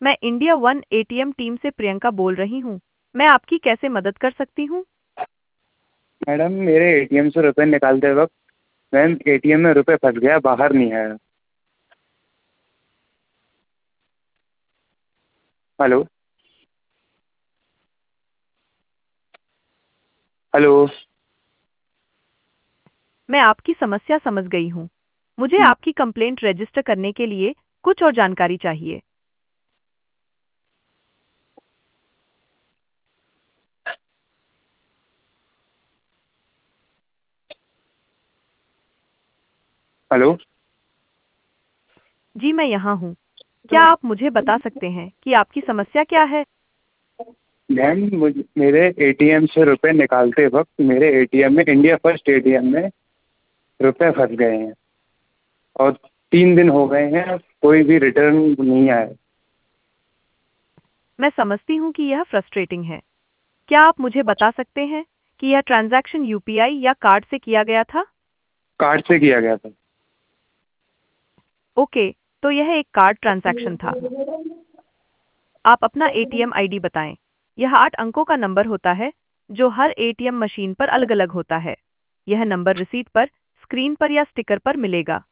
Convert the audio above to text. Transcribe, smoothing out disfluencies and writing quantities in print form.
मैं India one ATM team से प्रियंका बोल रही हूँ। मैं आपकी कैसे मदद कर सकती हूँ? मैडम मेरे एटीएम से रुपए निकालते वक्त मैम एटीएम में रुपए फंस गया, बाहर नहीं आया। हेलो। हेलो। मैं आपकी समस्या समझ गई हूँ। मुझे आपकी कंप्लेंट रजिस्टर करने के लिए कुछ और जानकारी चाहिए। हेलो। जी मैं यहाँ हूँ। क्या आप मुझे बता सकते हैं कि आपकी समस्या क्या है? मैम मुझे मेरे एटीएम से रुपए निकालते वक्त मेरे एटीएम में, इंडिया फर्स्ट एटीएम में रुपए फंस गए हैं और 3 दिन हो गए हैं, कोई भी रिटर्न नहीं आया। मैं समझती हूँ कि यह फ्रस्ट्रेटिंग है। क्या आप मुझे बता सकते हैं कि यह ट्रांजैक्शन यूपीआई या कार्ड से किया गया था? कार्ड से किया गया था। ओके, तो यह एक कार्ड ट्रांजैक्शन था। आप अपना एटीएम आईडी बताएं। यह 8 अंकों का नंबर होता है जो हर एटीएम मशीन पर अलग-अलग होता है। यह नंबर रिसीट पर, स्क्रीन पर या स्टिकर पर मिलेगा।